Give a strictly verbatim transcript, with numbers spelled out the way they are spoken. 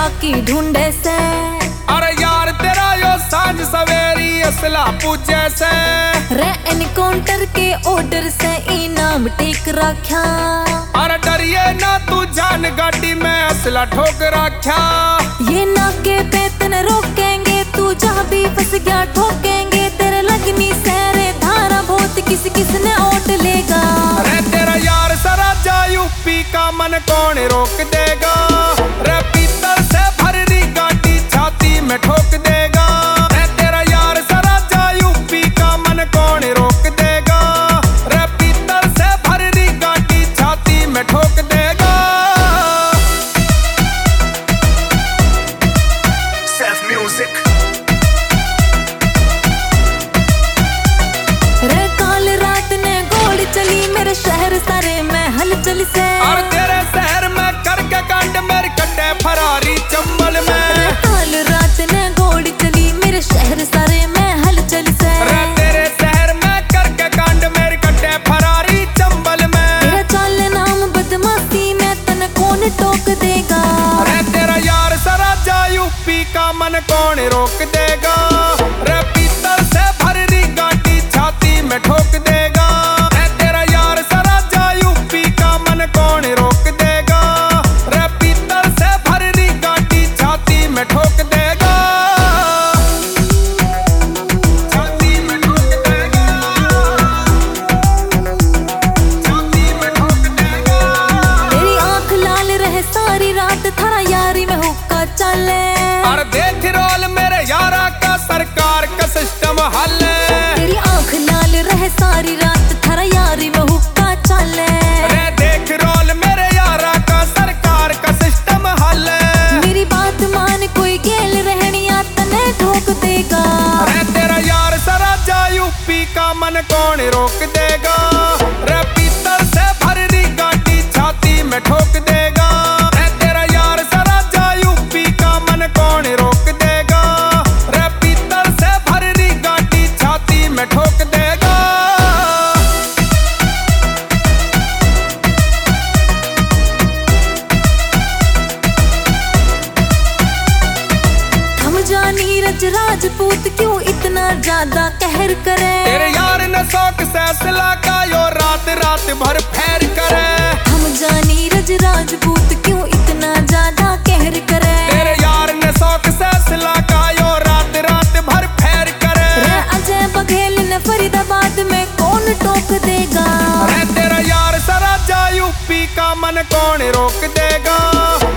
खाकी ढूंढे से। अरे यार तेरा यो सांझ सवेरी असला पूछे से। रे एनकाउंटर के ऑर्डर से इनाम टेक रखा। अरे डरिए ना तू जान गाड़ी में असला ठोक रखा। ये नाके पे तने रोकेंगे तू जहाँ भी फंस गया ठोकेंगे। तेरे लगनी सहरे धारा बहुत किस किस ने ओट लेगा। अरे तेरा यार सरा जा यूपी का मन कौन रोक देगा। रे पीतल से भरी गाड़ी छाती में ठोक देगा। रे तेरा यार सरा जा यूपी का मन कौन रोक देगा। रे पीतल से भरी गाड़ी छाती में ठोक देगा। Self music. रे काल रात ने गोली चली मेरे शहर सारे में हलचल से। और तेरे शहर में करके कांड मेरे कट्टे फरारी चंबल में। काल रात ने गोली चली मेरे शहर सारे में हलचल से। रे तेरे शहर में करके कांड मेरे कट्टे फरारी चंबल में। तेरा चाल नाम बदमाशी में तन कौन टोक देगा। रे तेरा यार सरा जा यूपी का मन कौन रोक देगा। रे पीतल से भरी गाड़ी छाती में ठोक देगा। रे तेरा यार सरा जा यूपी का मन कौन रोक देगा। रे पीतल से भरी गाड़ी छाती में ठोक देगा। छाती में ठोक देगा। छाती में ठोक देगा। तेरी आंख लाल रहे सारी रात थारा यारी में हुक्का चले। और देख रोल मेरे यारा का सरकार का सिस्टम हल है। तेरी आंख लाल रहे सारी रात थारा यारी में हुक्का चले। रे देख रोल मेरे यारा का सरकार का सिस्टम हल है। मेरी बात मान कोई गेल रहनिया तने ठोक देगा। रे तेरा यार सरा जा यूपी का मन कौन रोक देगा। रे पीतल से भरी गाड़ी छाती में ठोक देगा। रे तेरा यार सरा जा यूपी का मन कौन रोक देगा। रे पीतल से भरी गाड़ी छाती में ठोक देगा। हम जा नीरज राजपूत क्यों इतना ज्यादा कहर करे। तेरे यार ने शौक फैसला का यो रात रात भर फैर करे। हम जा नीरज राजपूत क्यों इतना ज्यादा कहर करे। तेरे यार ने शौक फैसला का यो रात रात भर फैर करे। रे अजय बघेल ने फरीदाबाद में कौन टोक देगा। रे तेरा यार सरा जा यूपी का मन कौन रोक देगा।